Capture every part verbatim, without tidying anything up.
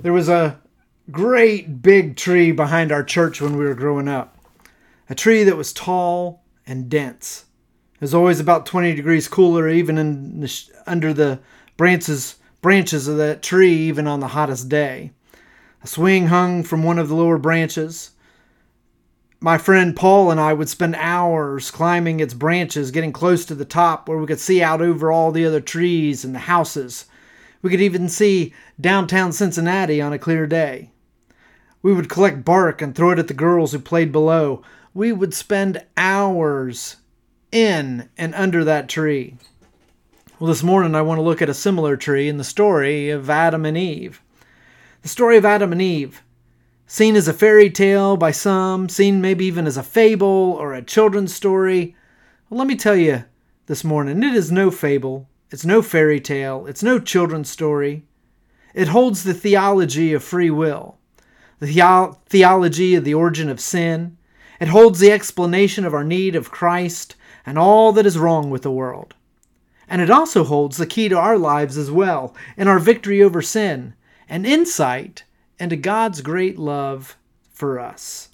There was a great big tree behind our church when we were growing up. A tree that was tall and dense. It was always about twenty degrees cooler even in the sh- under the branches branches of that tree, even on the hottest day. A swing hung from one of the lower branches. My friend Paul and I would spend hours climbing its branches, getting close to the top where we could see out over all the other trees and the houses. We could even see downtown Cincinnati on a clear day. We would collect bark and throw it at the girls who played below. We would spend hours in and under that tree. Well, this morning I want to look at a similar tree in the story of Adam and Eve. The story of Adam and Eve, seen as a fairy tale by some, seen maybe even as a fable or a children's story. Well, let me tell you this morning, it is no fable. It's no fairy tale. It's no children's story. It holds the theology of free will, the theo- theology of the origin of sin. It holds the explanation of our need of Christ and all that is wrong with the world. And it also holds the key to our lives as well, and our victory over sin, and insight into God's great love for us.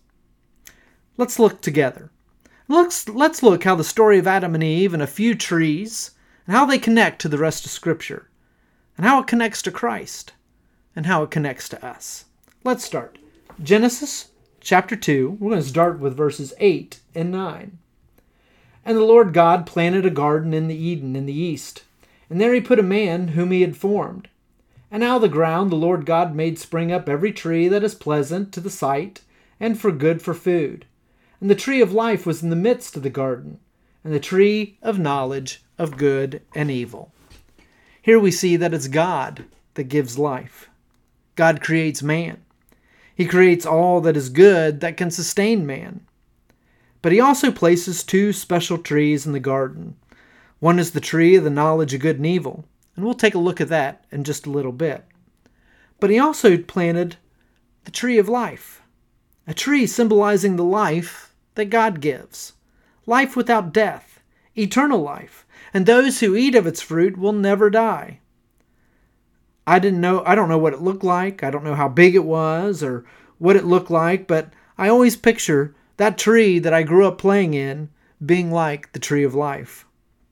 Let's look together. Let's, let's look how the story of Adam and Eve and a few trees, and how they connect to the rest of Scripture, and how it connects to Christ, and how it connects to us. Let's start. Genesis chapter two, we're going to start with verses eight and nine. And the Lord God planted a garden in the Eden in the east, and there he put a man whom he had formed. And out of the ground the Lord God made spring up every tree that is pleasant to the sight, and for good for food. And the tree of life was in the midst of the garden, and the tree of knowledge of good and evil. Here we see that it's God that gives life. God creates man. He creates all that is good that can sustain man. But he also places two special trees in the garden. One is the tree of the knowledge of good and evil, and we'll take a look at that in just a little bit. But he also planted the tree of life, a tree symbolizing the life that God gives, life without death, eternal life, and those who eat of its fruit will never die. I didn't know, I don't know what it looked like, I don't know how big it was or what it looked like, but I always picture that tree that I grew up playing in being like the tree of life.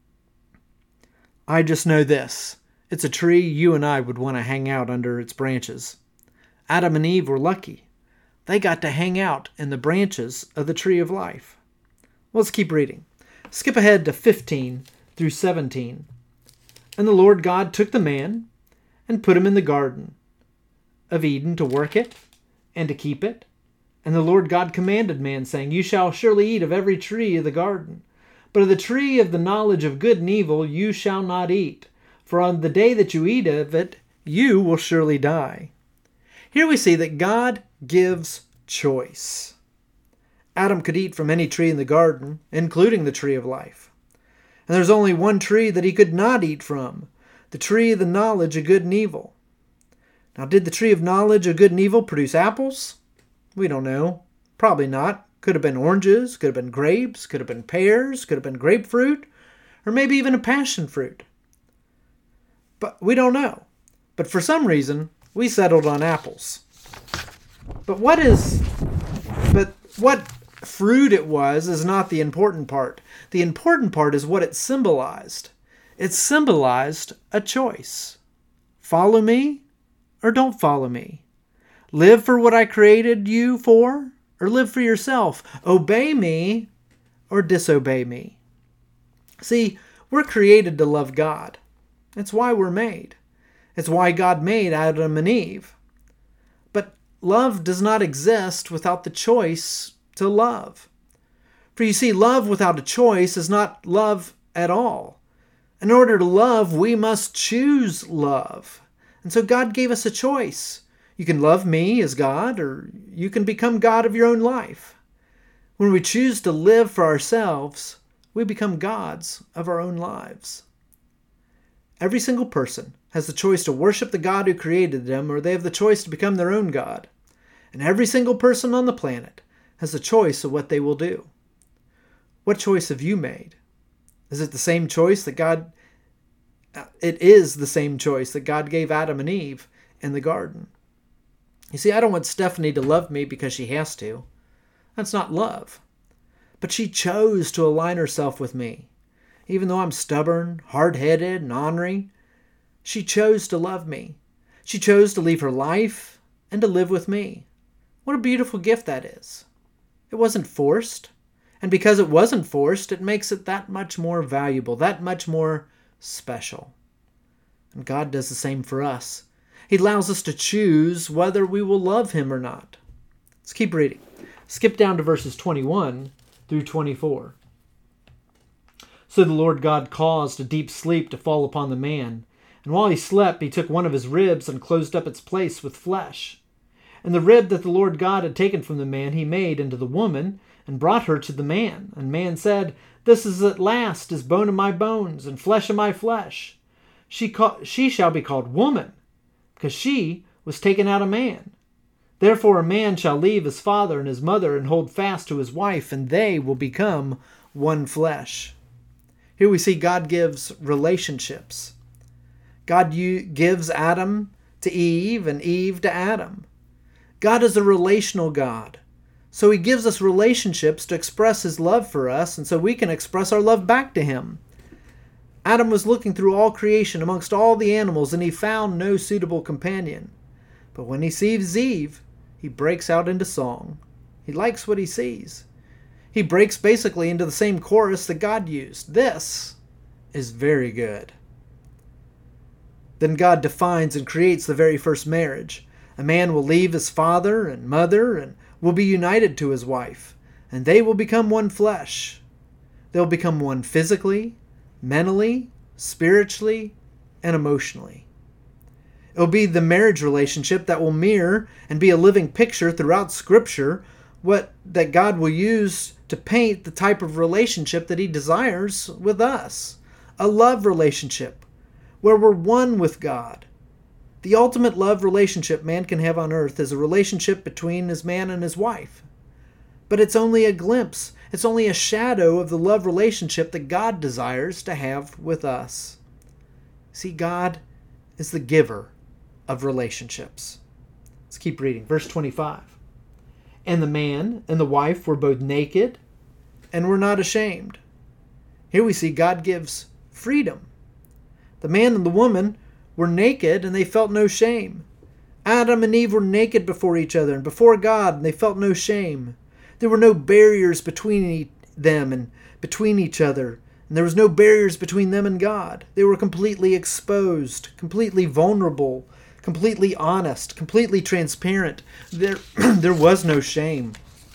I just know this. It's a tree you and I would want to hang out under its branches. Adam and Eve were lucky. They got to hang out in the branches of the tree of life. Let's keep reading. Skip ahead to fifteen through seventeen. And the Lord God took the man and put him in the garden of Eden to work it and to keep it. And the Lord God commanded man, saying, You shall surely eat of every tree of the garden, but of the tree of the knowledge of good and evil you shall not eat, for on the day that you eat of it, you will surely die. Here we see that God gives choice. Adam could eat from any tree in the garden, including the tree of life. And there's only one tree that he could not eat from, the tree of the knowledge of good and evil. Now, did the tree of knowledge of good and evil produce apples? We don't know. Probably not. Could have been oranges, could have been grapes, could have been pears, could have been grapefruit, or maybe even a passion fruit. But we don't know. But for some reason, we settled on apples. But what is, but what fruit it was is not the important part. The important part is what it symbolized. It symbolized a choice. Follow me or don't follow me. Live for what I created you for, or live for yourself. Obey me, or disobey me. See, we're created to love God. That's why we're made. It's why God made Adam and Eve. But love does not exist without the choice to love. For you see, love without a choice is not love at all. In order to love, we must choose love. And so God gave us a choice. You can love me as God, or you can become God of your own life. When we choose to live for ourselves, we become gods of our own lives. Every single person has the choice to worship the God who created them, or they have the choice to become their own God. And every single person on the planet has the choice of what they will do. What choice have you made? Is it the same choice that God... It is the same choice that God gave Adam and Eve in the garden. You see, I don't want Stephanie to love me because she has to. That's not love. But she chose to align herself with me. Even though I'm stubborn, hard-headed, and ornery, she chose to love me. She chose to leave her life and to live with me. What a beautiful gift that is. It wasn't forced. And because it wasn't forced, it makes it that much more valuable, that much more special. And God does the same for us. He allows us to choose whether we will love Him or not. Let's keep reading. Skip down to verses twenty-one through twenty-four. So the Lord God caused a deep sleep to fall upon the man, and while he slept, he took one of his ribs and closed up its place with flesh. And the rib that the Lord God had taken from the man he made into the woman, and brought her to the man. And man said, This is at last is bone of my bones, and flesh of my flesh. She, ca- she shall be called woman, because she was taken out of man. Therefore a man shall leave his father and his mother, and hold fast to his wife, and they will become one flesh. Here we see God gives relationships. God gives Adam to Eve, and Eve to Adam. God is a relational God. So He gives us relationships to express His love for us, and so we can express our love back to Him. Adam was looking through all creation amongst all the animals, and he found no suitable companion. But when he sees Eve, he breaks out into song. He likes what he sees. He breaks basically into the same chorus that God used. This is very good. Then God defines and creates the very first marriage. A man will leave his father and mother and will be united to his wife, and they will become one flesh. They'll become one physically, mentally, spiritually, and emotionally. It'll be the marriage relationship that will mirror and be a living picture throughout Scripture what that God will use to paint the type of relationship that He desires with us. A love relationship where we're one with God. The ultimate love relationship man can have on earth is a relationship between his man and his wife. But it's only a glimpse. It's only a shadow of the love relationship that God desires to have with us. See, God is the giver of relationships. Let's keep reading. Verse twenty-five. And the man and the wife were both naked and were not ashamed. Here we see God gives freedom. The man and the woman were naked and they felt no shame. Adam and Eve were naked before each other and before God, and they felt no shame. There were no barriers between them and between each other, and there was no barriers between them and God. They were completely exposed, completely vulnerable, completely honest, completely transparent. There, there was no shame.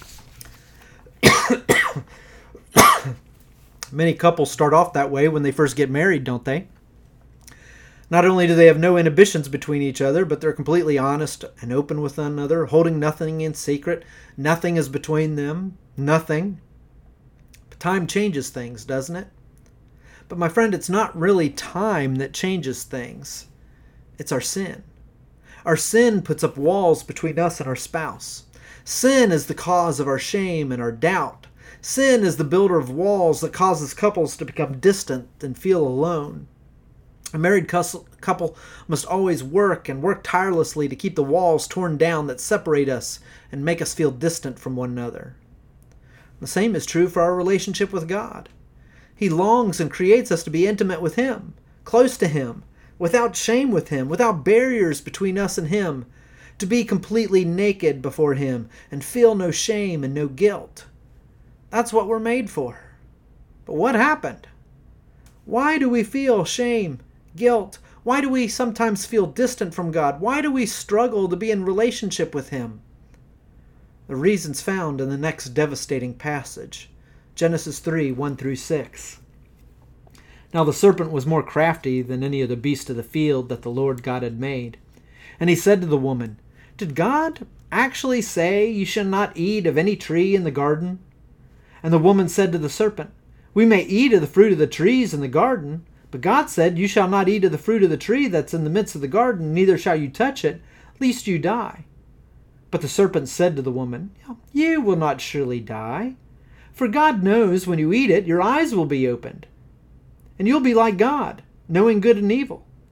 Many couples start off that way when they first get married, don't they? Not only do they have no inhibitions between each other, but they're completely honest and open with one another, holding nothing in secret. Nothing is between them. Nothing. But time changes things, doesn't it? But my friend, it's not really time that changes things. It's our sin. Our sin puts up walls between us and our spouse. Sin is the cause of our shame and our doubt. Sin is the builder of walls that causes couples to become distant and feel alone. A married couple must always work and work tirelessly to keep the walls torn down that separate us and make us feel distant from one another. The same is true for our relationship with God. He longs and creates us to be intimate with Him, close to Him, without shame with Him, without barriers between us and Him, to be completely naked before Him and feel no shame and no guilt. That's what we're made for. But what happened? Why do we feel shame, guilt? Why do we sometimes feel distant from God? Why do we struggle to be in relationship with Him? The reason's found in the next devastating passage, Genesis three, one through six. Now the serpent was more crafty than any of the beasts of the field that the Lord God had made. And he said to the woman, Did God actually say you shall not eat of any tree in the garden? And the woman said to the serpent, We may eat of the fruit of the trees in the garden, but God said, You shall not eat of the fruit of the tree that's in the midst of the garden, neither shall you touch it, lest you die. But the serpent said to the woman, You will not surely die, for God knows when you eat it, your eyes will be opened, and you'll be like God, knowing good and evil.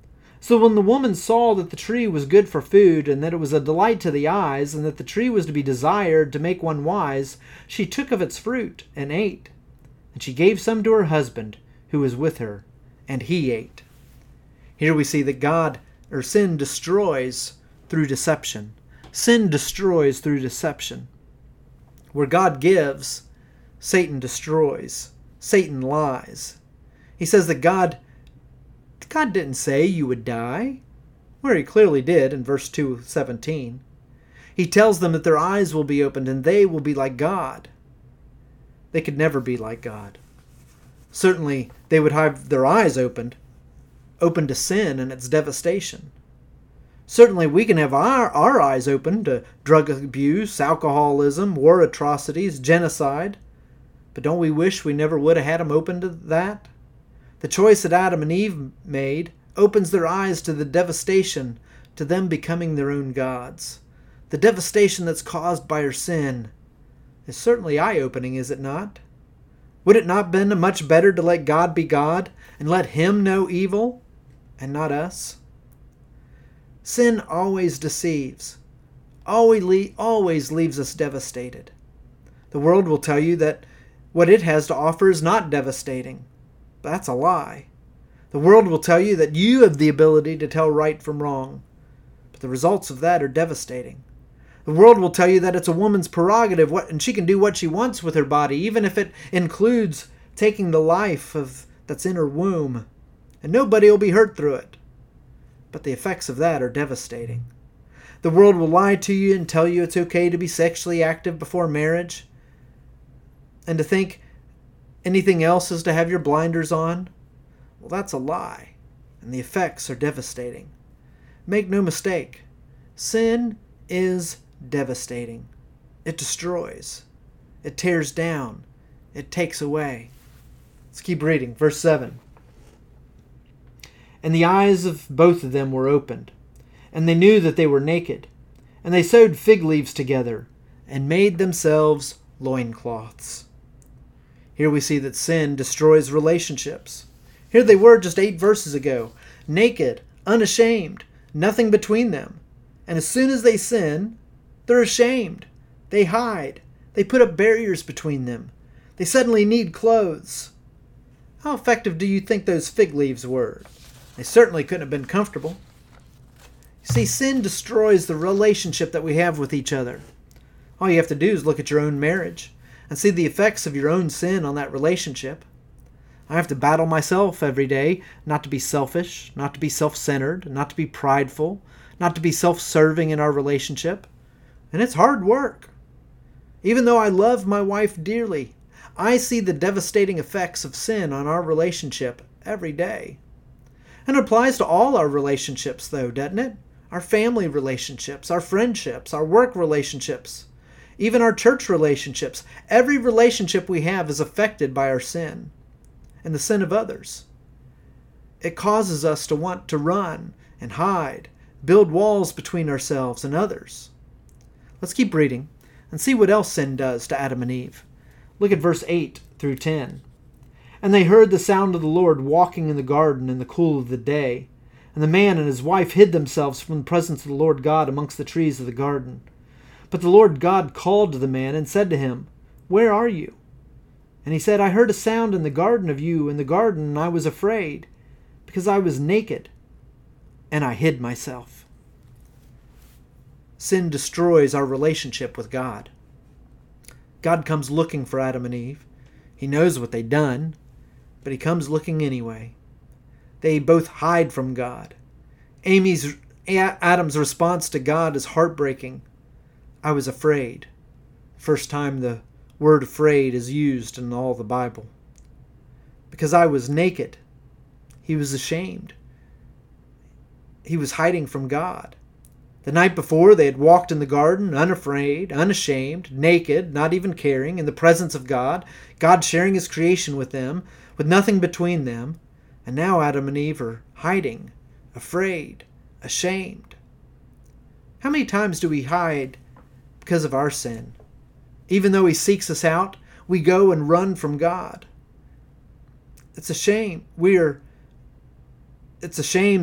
So when the woman saw that the tree was good for food, and that it was a delight to the eyes, and that the tree was to be desired to make one wise, she took of its fruit and ate. And she gave some to her husband, who was with her, and he ate. Here we see that God, or sin, destroys through deception. Sin destroys through deception. Where God gives, Satan destroys. Satan lies. He says that God God didn't say you would die, where he clearly did in verse two seventeen. He tells them that their eyes will be opened and they will be like God. They could never be like God. Certainly, they would have their eyes opened, open to sin and its devastation. Certainly, we can have our, our eyes open to drug abuse, alcoholism, war atrocities, genocide. But don't we wish we never would have had them open to that? The choice that Adam and Eve made opens their eyes to the devastation, to them becoming their own gods. The devastation that's caused by our sin is certainly eye-opening, is it not? Would it not have been much better to let God be God and let Him know evil and not us? Sin always deceives, always, always leaves us devastated. The world will tell you that what it has to offer is not devastating. That's a lie. The world will tell you that you have the ability to tell right from wrong, but the results of that are devastating. The world will tell you that it's a woman's prerogative what, and she can do what she wants with her body, even if it includes taking the life of that's in her womb, and nobody will be hurt through it. But the effects of that are devastating. The world will lie to you and tell you it's okay to be sexually active before marriage, and to think anything else is to have your blinders on. Well, that's a lie, and the effects are devastating. Make no mistake, sin is devastating. It destroys. It tears down. It takes away. Let's keep reading. Verse seven. And the eyes of both of them were opened, and they knew that they were naked. And they sewed fig leaves together, and made themselves loincloths. Here we see that sin destroys relationships. Here they were just eight verses ago, naked, unashamed, nothing between them. And as soon as they sin, they're ashamed. They hide. They put up barriers between them. They suddenly need clothes. How effective do you think those fig leaves were? They certainly couldn't have been comfortable. You see, sin destroys the relationship that we have with each other. All you have to do is look at your own marriage and see the effects of your own sin on that relationship. I have to battle myself every day not to be selfish, not to be self-centered, not to be prideful, not to be self-serving in our relationship. And it's hard work. Even though I love my wife dearly, I see the devastating effects of sin on our relationship every day. And it applies to all our relationships, though, doesn't it? Our family relationships, our friendships, our work relationships, even our church relationships. Every relationship we have is affected by our sin and the sin of others. It causes us to want to run and hide, build walls between ourselves and others. Let's keep reading and see what else sin does to Adam and Eve. Look at verse eight through ten. And they heard the sound of the Lord walking in the garden in the cool of the day. And the man and his wife hid themselves from the presence of the Lord God amongst the trees of the garden. But the Lord God called to the man and said to him, Where are you? And he said, I heard a sound in the garden of you in the garden, and I was afraid, because I was naked, and I hid myself. Sin destroys our relationship with God. God comes looking for Adam and Eve. He knows what they've done, but he comes looking anyway. They both hide from God. Amy's, Adam's response to God is heartbreaking. I was afraid. First time the word afraid is used in all the Bible. Because I was naked. He was ashamed. He was hiding from God. The night before, they had walked in the garden, unafraid, unashamed, naked, not even caring, in the presence of God, God sharing his creation with them, with nothing between them. And now Adam and Eve are hiding, afraid, ashamed. How many times do we hide because of our sin? Even though he seeks us out, we go and run from God. It's a shame. We're, it's a shame that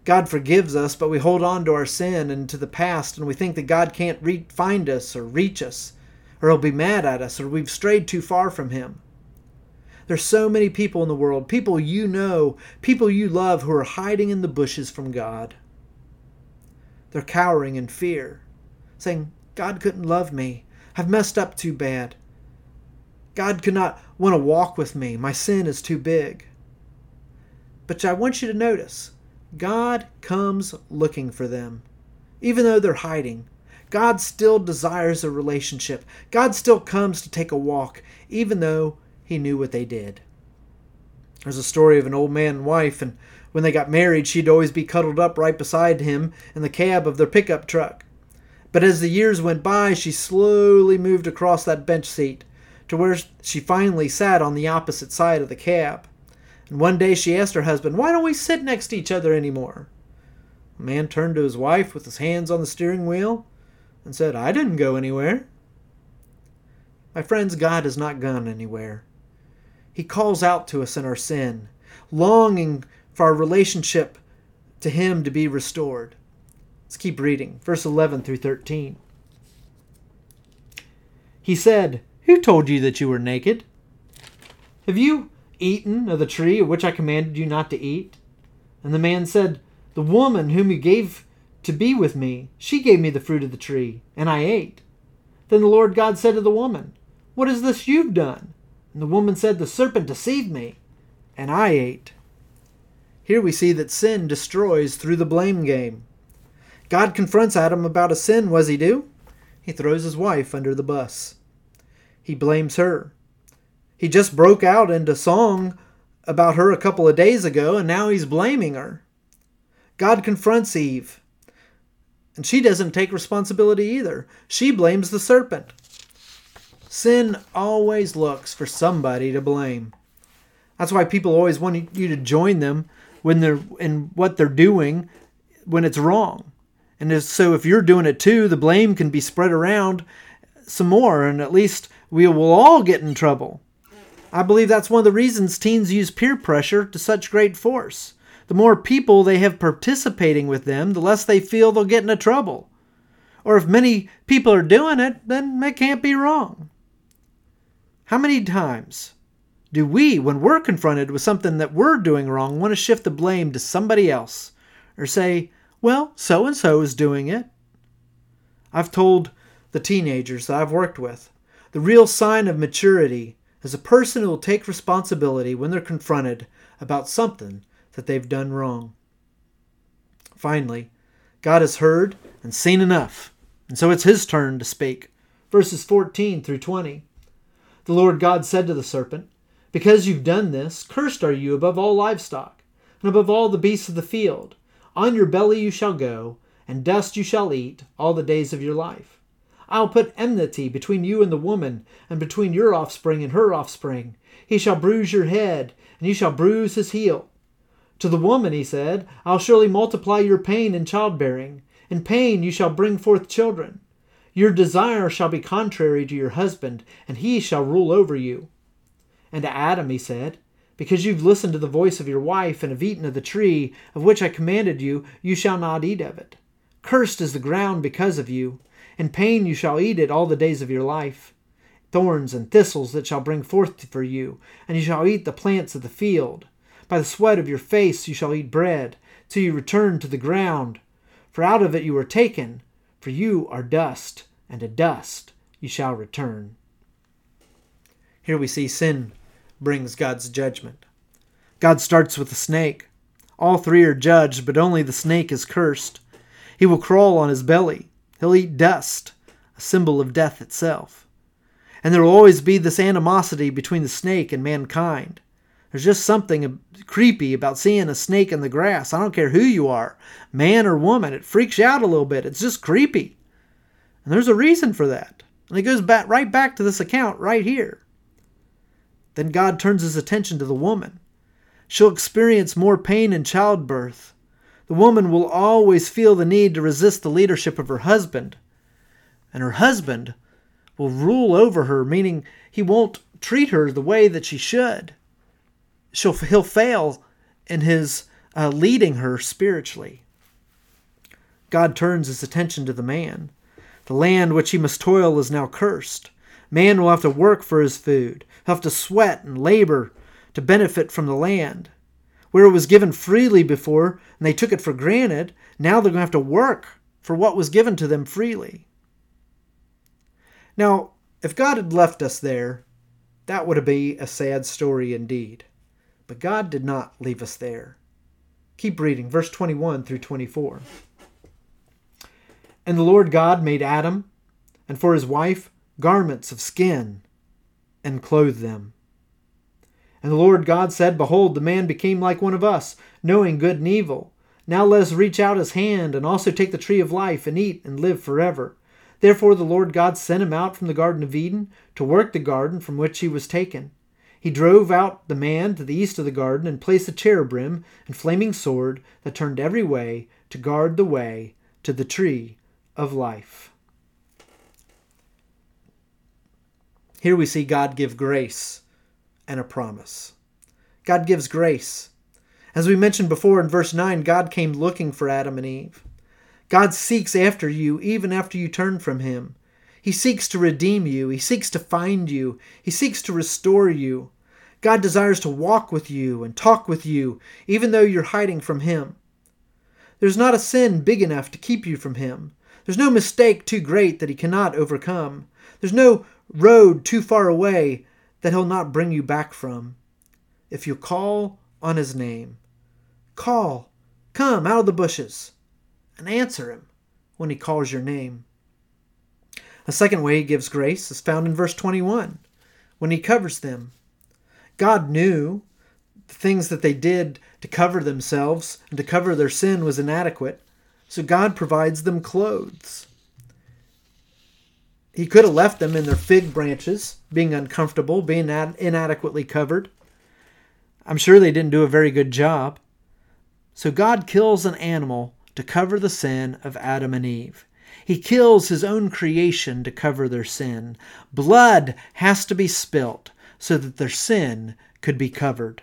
God forgives us, but we hold on to our sin and to the past, and we think that God can't re- find us or reach us, or He'll be mad at us, or we've strayed too far from Him. There's so many people in the world, people you know, people you love, who are hiding in the bushes from God. They're cowering in fear, saying, God couldn't love me. I've messed up too bad. God could not want to walk with me. My sin is too big. But I want you to notice, God comes looking for them. Even though they're hiding, God still desires a relationship. God still comes to take a walk, even though He knew what they did. There's a story of an old man and wife, and when they got married, she'd always be cuddled up right beside him in the cab of their pickup truck. But as the years went by, she slowly moved across that bench seat to where she finally sat on the opposite side of the cab. And one day she asked her husband, why don't we sit next to each other anymore? The man turned to his wife with his hands on the steering wheel and said, I didn't go anywhere. My friends, God has not gone anywhere. He calls out to us in our sin, longing for our relationship to Him to be restored. Let's keep reading, verse eleven through thirteen. He said, who told you that you were naked? Have you eaten of the tree of which I commanded you not to eat? And the man said, the woman whom you gave to be with me, she gave me the fruit of the tree, and I ate. Then the Lord God said to the woman, what is this you've done? And the woman said, the serpent deceived me, and I ate. Here we see that sin destroys through the blame game. God confronts Adam about a sin. What does He do? He throws his wife under the bus. He blames her. He just broke out into song about her a couple of days ago, and now he's blaming her. God confronts Eve, and she doesn't take responsibility either. She blames the serpent. Sin always looks for somebody to blame. That's why people always want you to join them when they're in what they're doing when it's wrong. And so if you're doing it too, the blame can be spread around some more, and at least we will all get in trouble. I believe that's one of the reasons teens use peer pressure to such great force. The more people they have participating with them, the less they feel they'll get into trouble. Or if many people are doing it, then it can't be wrong. How many times do we, when we're confronted with something that we're doing wrong, want to shift the blame to somebody else? Or say, well, so-and-so is doing it. I've told the teenagers that I've worked with, the real sign of maturity is a person who will take responsibility when they're confronted about something that they've done wrong. Finally, God has heard and seen enough, and so it's His turn to speak. Verses fourteen through twenty. The Lord God said to the serpent, because you've done this, cursed are you above all livestock, and above all the beasts of the field. On your belly you shall go, and dust you shall eat all the days of your life. I will put enmity between you and the woman, and between your offspring and her offspring. He shall bruise your head, and you shall bruise his heel. To the woman he said, I'll surely multiply your pain in childbearing. In pain you shall bring forth children. Your desire shall be contrary to your husband, and he shall rule over you. And to Adam he said, because you've listened to the voice of your wife, and have eaten of the tree of which I commanded you, you shall not eat of it. Cursed is the ground because of you. In pain you shall eat it all the days of your life. Thorns and thistles that shall bring forth for you, and you shall eat the plants of the field. By the sweat of your face you shall eat bread, till you return to the ground. For out of it you were taken, for you are dust, and to dust you shall return. Here we see sin brings God's judgment. God starts with the snake. All three are judged, but only the snake is cursed. He will crawl on his belly. He'll eat dust, a symbol of death itself. And there will always be this animosity between the snake and mankind. There's just something creepy about seeing a snake in the grass. I don't care who you are, man or woman. It freaks you out a little bit. It's just creepy. And there's a reason for that. And it goes back right back to this account right here. Then God turns his attention to the woman. She'll experience more pain in childbirth. The woman will always feel the need to resist the leadership of her husband. And her husband will rule over her, meaning he won't treat her the way that she should. She'll, he'll fail in his uh, leading her spiritually. God turns his attention to the man. The land which he must toil is now cursed. Man will have to work for his food. He'll have to sweat and labor to benefit from the land. Where it was given freely before, and they took it for granted, now they're going to have to work for what was given to them freely. Now, if God had left us there, that would be a sad story indeed. But God did not leave us there. Keep reading, verse twenty-one through twenty-four. And the Lord God made Adam, and for his wife garments of skin, and clothed them. And the Lord God said, Behold, the man became like one of us, knowing good and evil. Now let us reach out his hand, and also take the tree of life, and eat, and live forever. Therefore the Lord God sent him out from the Garden of Eden, to work the garden from which he was taken. He drove out the man to the east of the garden, and placed a cherubim and flaming sword that turned every way to guard the way to the tree of life. Here we see God give grace and a promise. God gives grace. As we mentioned before in verse nine, God came looking for Adam and Eve. God seeks after you even after you turn from him. He seeks to redeem you. He seeks to find you. He seeks to restore you. God desires to walk with you and talk with you, even though you're hiding from him. There's not a sin big enough to keep you from him. There's no mistake too great that he cannot overcome. There's no road too far away that he'll not bring you back from. If you call on his name, call, come out of the bushes, and answer him when he calls your name. A second way he gives grace is found in verse twenty-one, when he covers them. God knew the things that they did to cover themselves and to cover their sin was inadequate, so God provides them clothes. He could have left them in their fig branches, being uncomfortable, being inadequately covered. I'm sure they didn't do a very good job. So God kills an animal to cover the sin of Adam and Eve. He kills his own creation to cover their sin. Blood has to be spilt so that their sin could be covered.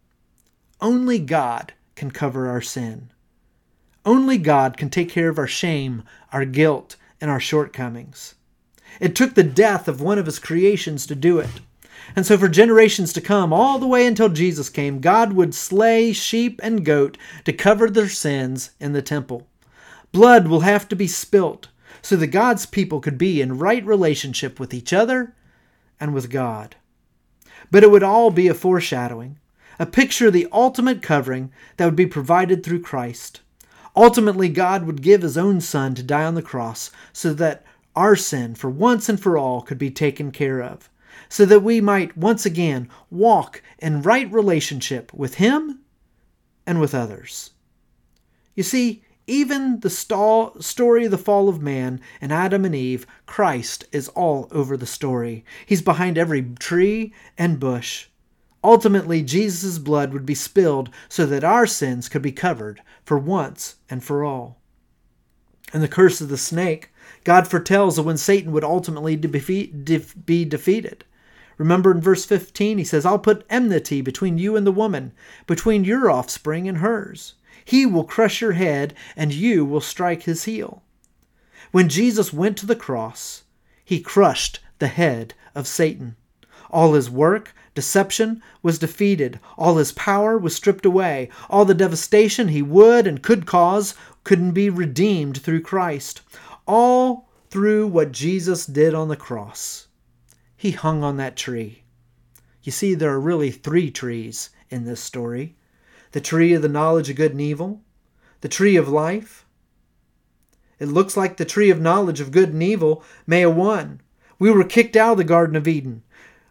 Only God can cover our sin. Only God can take care of our shame, our guilt, and our shortcomings. It took the death of one of his creations to do it. And so for generations to come, all the way until Jesus came, God would slay sheep and goat to cover their sins in the temple. Blood will have to be spilt so that God's people could be in right relationship with each other and with God. But it would all be a foreshadowing, a picture of the ultimate covering that would be provided through Christ. Ultimately, God would give his own Son to die on the cross so that our sin, for once and for all, could be taken care of, so that we might once again walk in right relationship with him and with others. You see, even the st- story of the fall of man and Adam and Eve, Christ is all over the story. He's behind every tree and bush. Ultimately, Jesus' blood would be spilled so that our sins could be covered for once and for all. In the curse of the snake, God foretells of when Satan would ultimately defeat, def, be defeated. Remember in verse fifteen, he says, I'll put enmity between you and the woman, between your offspring and hers. He will crush your head, and you will strike his heel. When Jesus went to the cross, he crushed the head of Satan. All his work, deception, was defeated. All his power was stripped away. All the devastation he would and could cause couldn't be redeemed through Christ. All through what Jesus did on the cross. He hung on that tree. You see, there are really three trees in this story. The tree of the knowledge of good and evil. The tree of life. It looks like the tree of knowledge of good and evil may have won. We were kicked out of the Garden of Eden.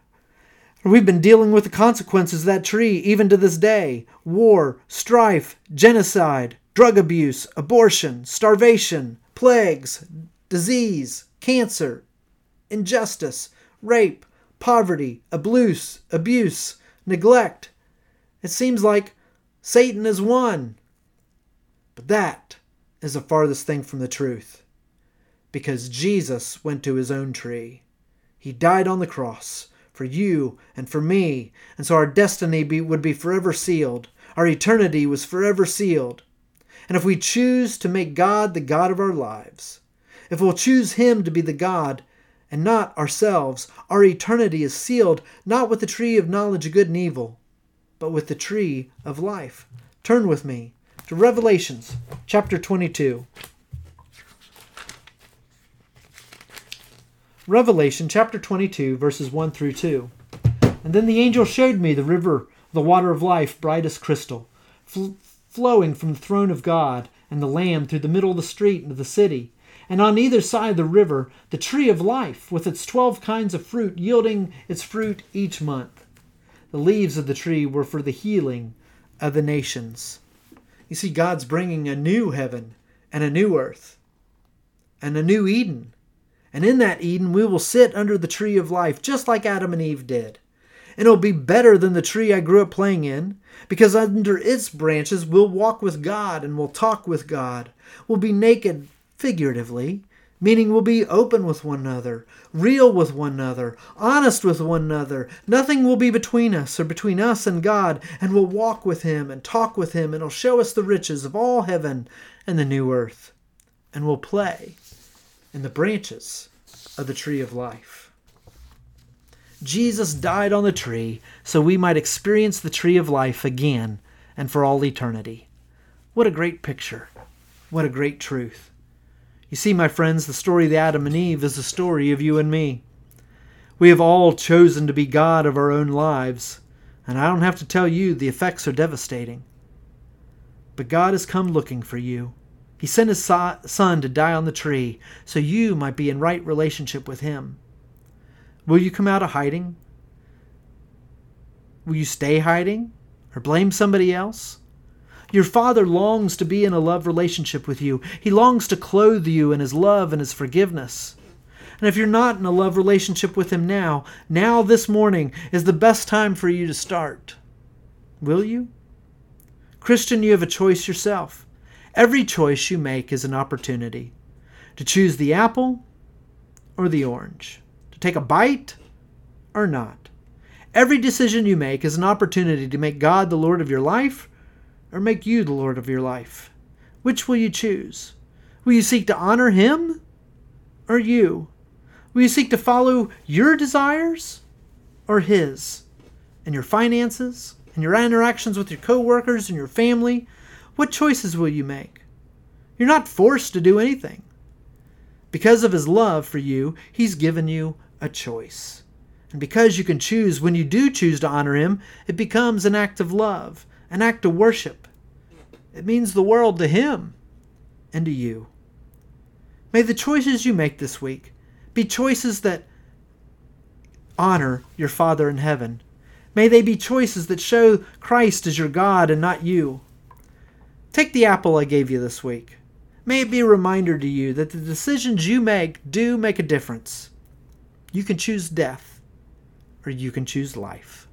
We've been dealing with the consequences of that tree even to this day. War, strife, genocide, drug abuse, abortion, starvation, plagues, disease, cancer, injustice, rape, poverty, abuse, abuse, neglect. It seems like Satan has won. But that is the farthest thing from the truth. Because Jesus went to his own tree. He died on the cross for you and for me. And so our destiny be, would be forever sealed. Our eternity was forever sealed. And if we choose to make God the God of our lives, if we'll choose Him to be the God and not ourselves, our eternity is sealed not with the tree of knowledge of good and evil, but with the tree of life. Turn with me to Revelations chapter twenty-two. Revelation chapter twenty-two, verses one through two. And then the angel showed me the river, the water of life, bright as crystal, fl- flowing from the throne of God and the Lamb through the middle of the street into the city. And on either side of the river, the tree of life, with its twelve kinds of fruit, yielding its fruit each month. The leaves of the tree were for the healing of the nations. You see, God's bringing a new heaven and a new earth and a new Eden. And in that Eden, we will sit under the tree of life, just like Adam and Eve did. And it'll be better than the tree I grew up playing in, because under its branches we'll walk with God and we'll talk with God. We'll be naked, figuratively, meaning we'll be open with one another, real with one another, honest with one another. Nothing will be between us or between us and God, and we'll walk with Him and talk with Him, and He'll show us the riches of all heaven and the new earth. And we'll play in the branches of the tree of life. Jesus died on the tree so we might experience the tree of life again and for all eternity. What a great picture. What a great truth. You see, my friends, the story of Adam and Eve is the story of you and me. We have all chosen to be God of our own lives, and I don't have to tell you the effects are devastating. But God has come looking for you. He sent His Son to die on the tree so you might be in right relationship with Him. Will you come out of hiding? Will you stay hiding or blame somebody else? Your Father longs to be in a love relationship with you. He longs to clothe you in His love and His forgiveness. And if you're not in a love relationship with Him now, now this morning is the best time for you to start. Will you? Christian, you have a choice yourself. Every choice you make is an opportunity to choose the apple or the orange, to take a bite or not. Every decision you make is an opportunity to make God the Lord of your life or make you the Lord of your life. Which will you choose? Will you seek to honor Him or you? Will you seek to follow your desires or His? And your finances and your interactions with your coworkers and your family, what choices will you make? You're not forced to do anything. Because of His love for you, He's given you a choice. And because you can choose, when you do choose to honor Him, it becomes an act of love, an act of worship. It means the world to Him and to you. May the choices you make this week be choices that honor your Father in heaven. May they be choices that show Christ as your God and not you. Take the apple I gave you this week. May it be a reminder to you that the decisions you make do make a difference. You can choose death, or you can choose life.